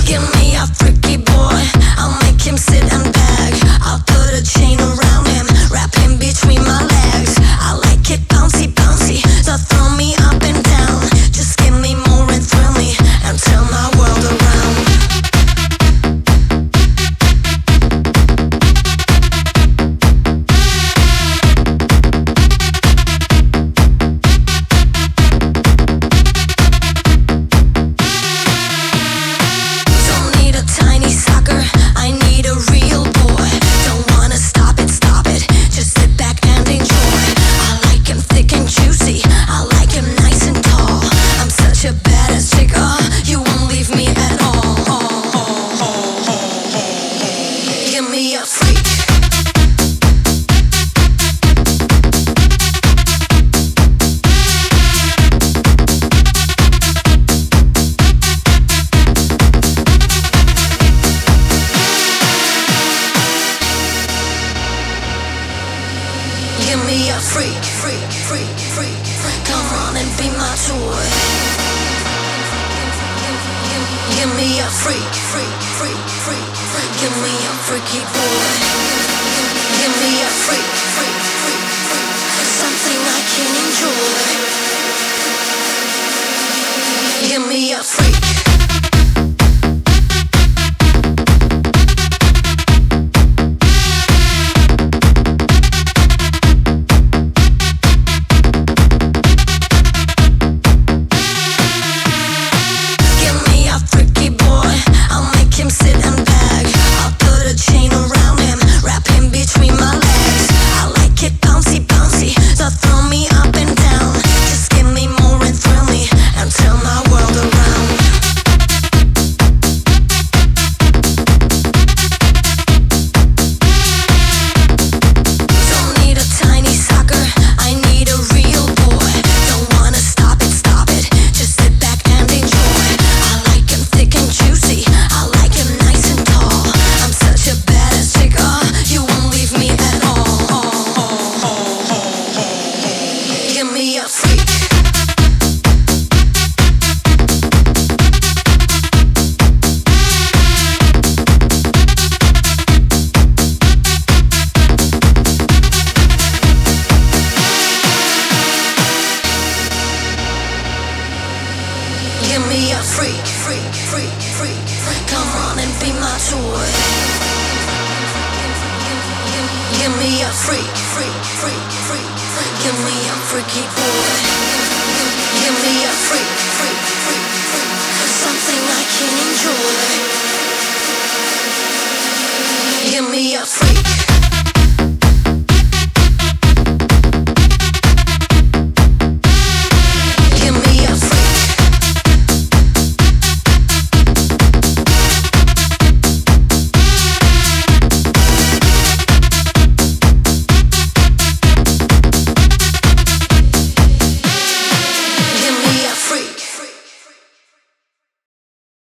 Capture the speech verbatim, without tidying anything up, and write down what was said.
Give me a freaky boy, I'll make him sit and beg. I'll put a chain around him, wrap him between my legs. I like it bouncy, bouncy, so throw me up and down. Just give me more and thrill me, and turn my world around. Give me a freak, freak, freak, freak, freak. Come on and be my toy. Give me a freak, freak, freak, freak, freak. Give me a freaky boy. Give me a freak, freak, freak, freak. Something I can enjoy. Give me a freak. Give me a freak, freak, freak, freak, freak. Come on and be my toy. Give me a freak, freak, freak, freak, freak. Give me a freaky boy. Give me a freak, freak, freak, freak. Something I can enjoy. Give me a freak.